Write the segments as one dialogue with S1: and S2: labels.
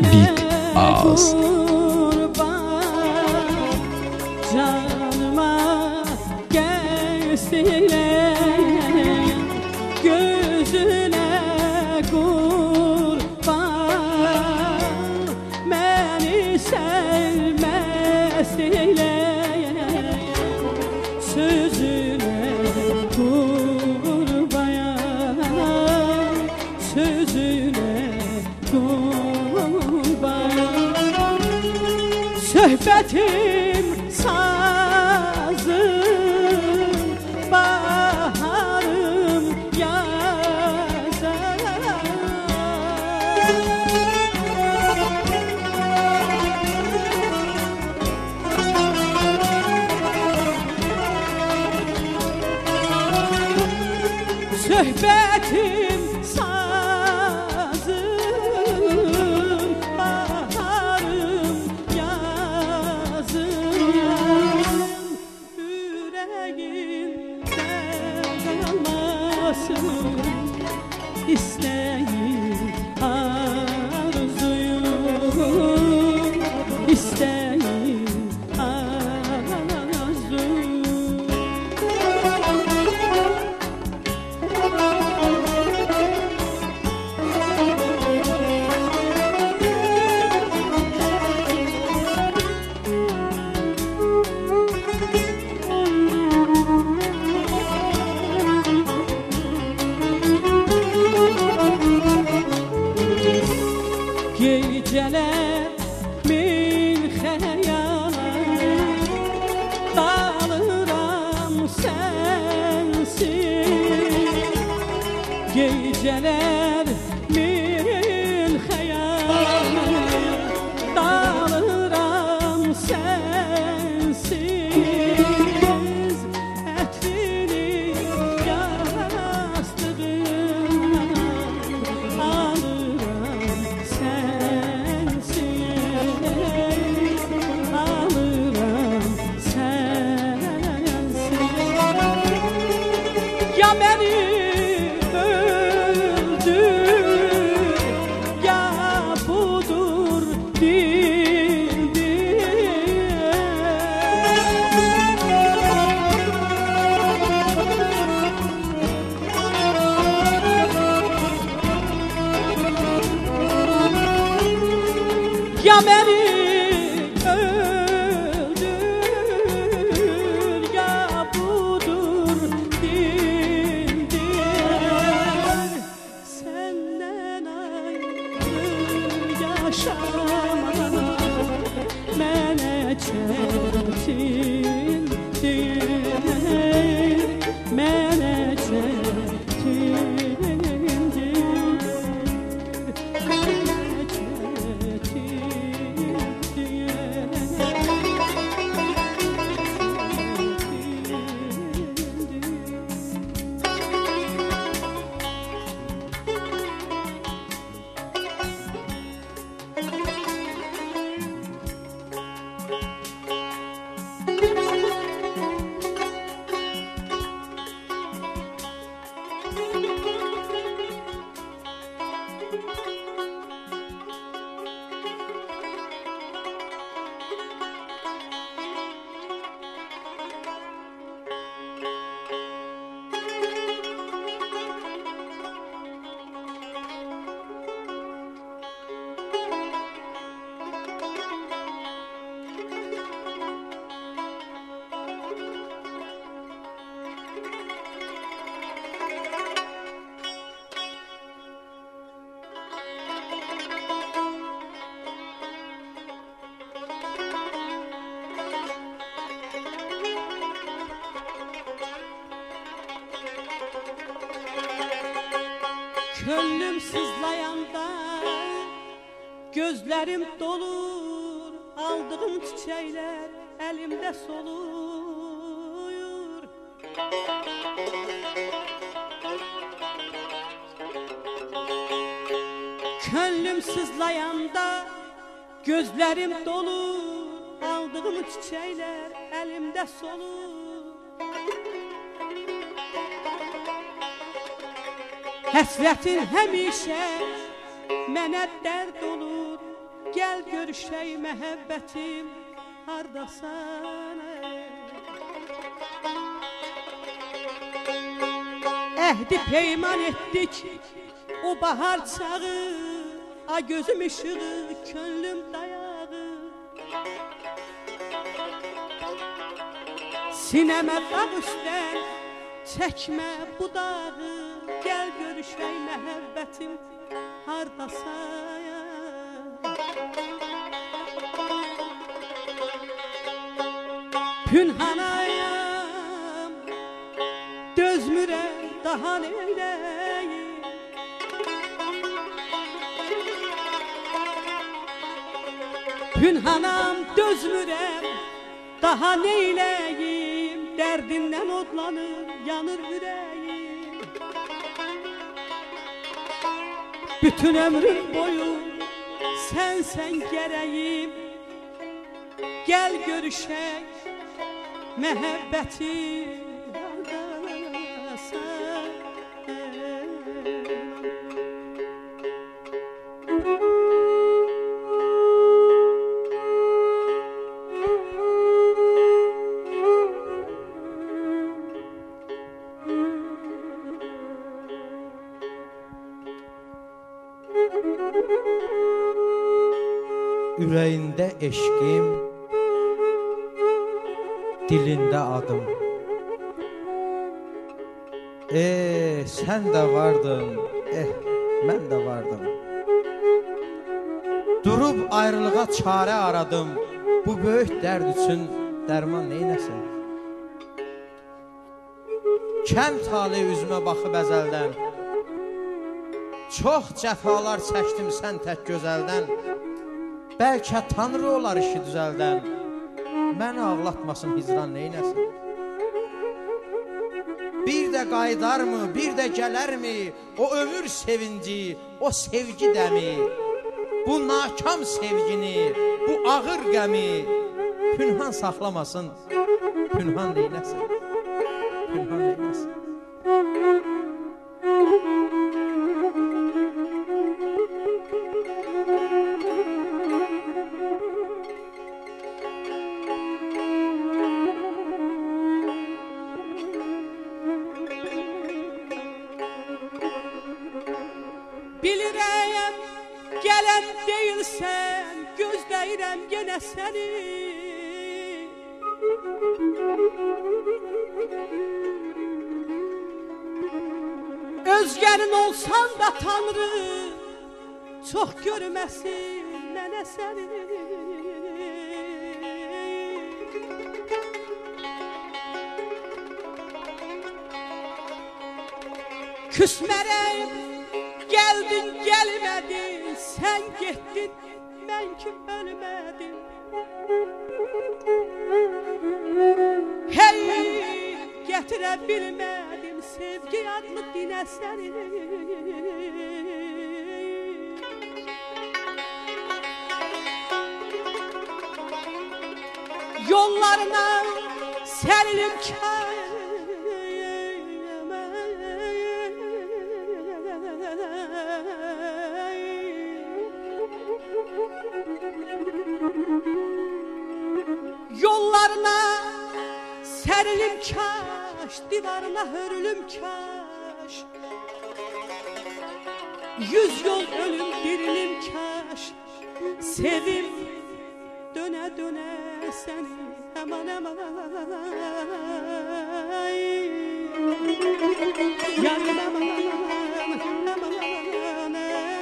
S1: Big Ağız.
S2: Canıma gelsinler, gözüne kurban, beni sevmezler, sözüne kurban, sözüne kurban. Söhbetim sazım, baharım yazar. Söhbetim sazım, baharım yazım. Yüreğimde kalmasın isteğim, arzuyum, isteğim, arzuyum. Geceler min xəyala dalıram sensiz. Geceler min xəyala dalıram sensiz. Ətrini yastığından alıram sensiz, alıram sensiz. Ya beni öldür, ya budur bildir. Ya beni öldür, ya budur bildir. Senden ayrı yaşamak mənə çətindir, mənə çətindir, mənə Könlüm sızlayanda gözlerim dolur, aldığım çiçekler elimde soluyur. Könlüm sızlayanda gözlerim dolur, aldığım çiçekler elimde solur. Həsrətin həmişə mənə dərd olur, Gel görüşey məhəbbətim, hardasan? Əhdi peyman etdik, o bahar çağı, ay gözüm ışığı, könlüm dayağı. Sinəmə dağ üstən, çəkmə bu dağı, gəl görüşək məhəbbətim, hardasan? Pünhanayam, dözmürəm daha neyləyim. Pünhanam, dözmürəm daha neyləyim. Dərdindən odlanır, yanır ürəyim. Bütün ömrüm boyu sənsən gərəyim. Gəl görüşək məhəbbətim, hardasan?
S1: Ürəyində eşqim, dilində adım. Sən də vardın, mən də vardım. Durub ayrılığa çarə aradım. Bu böyük dərd üçün dərman neynəsin? Kəm tali üzümə baxıb əzəldən, çox cəfalar çəkdim sən tək gözəldən. Bəlkə Tanrı olar işi düzəldən, məni ağlatmasın hicran neynəsin? Bir də qaydarmı, bir də gələrmi o ömür sevinci, o sevgi dəmi? Bu nakam sevgini, bu ağır qəmi pünhan saxlamasın, pünhan neynəsin? Pünhan neynəsin?
S2: Bilirəm, gələn deyilsən, gözləyirəm yenə səni. Özgərin olsan da Tanrı, çox görməsin mənə səni. Küsmərəm, gəldin, gəlmədin, sən getdin, mən ki ölmədim. Hey, gətirə bilmədim sevgi adlı dinə səni. Yollarına sərilim kəm, yollarına sərilim kaş, divarına hörülüm kaş. Yüz yol ölüm dirilim kaş, sevim dönə dönə səni, aman aman. Yarım aman aman aman.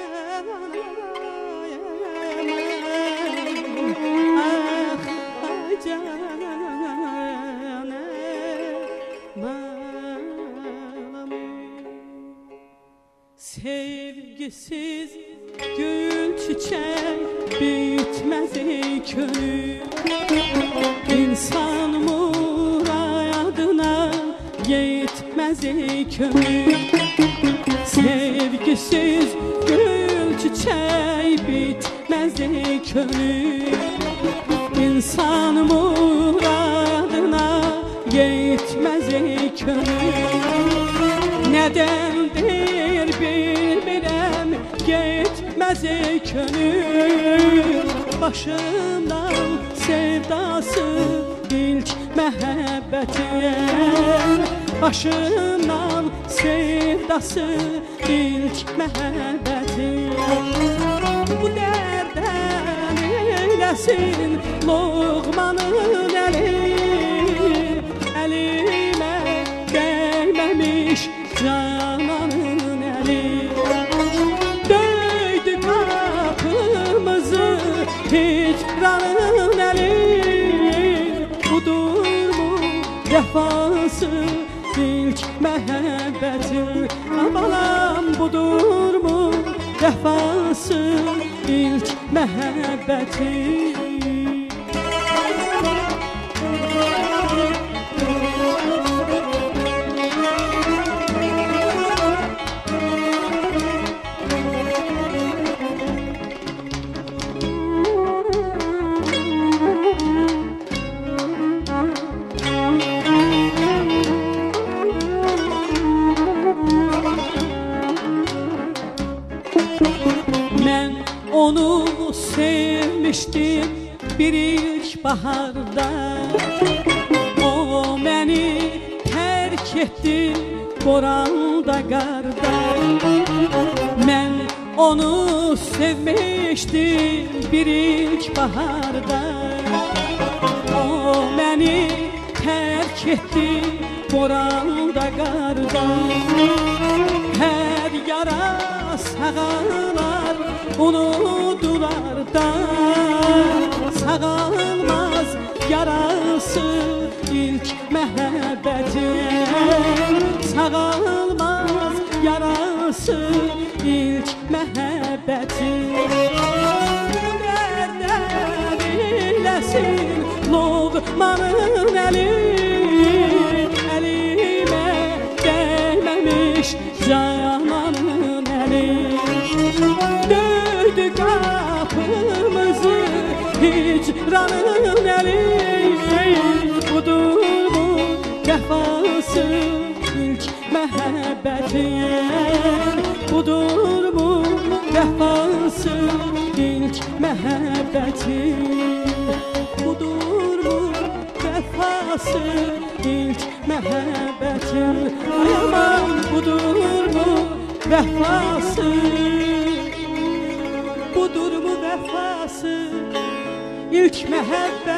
S2: Sevgisiz gül çiçek büyütmez ey könül. İnsan muradına yetmez ey könül. Sevgisiz gül çiçek bitmez ey könül. İnsan muradına yetmez ey könül. Nedendir bilmirəm, yetmez ey könül. başımdan sevdası ilk məhəbbətin. Başımdan sevdası ilk məhəbbətin. Bu dərdən eləsin Loğmanın əli, əlimə dəyməmiş cananın əli. Döydü qapımızı hicranın əli. Budurmu vəfası ilk məhəbbətin. Balam budurmu vəfası ilk məhəbbətin. Mən onu sevmişdim bir ilk baharda. O məni tərk etdi boranda qarda. Mən onu sevmişdim bir ilk baharda. O məni tərk etdi boranda qarda. Hər yara sağalar unudular da. Sağalmaz yarası ilk məhəbbətin. Sağalmaz yarası ilk məhəbbətin. Dərdən eləsin Loğmanın əli, əlimə dəyməmiş cananın əli. Döydü qapımızı hicranın əli. Budurmu vəfası ilk məhəbbətin. Budurmu vəfası ilk məhəbbətin. Budurmu vəfası ilk məhəbbətin. Ay aman budurmu vəfası. Budurmu vəfası ilk məhəbbətin.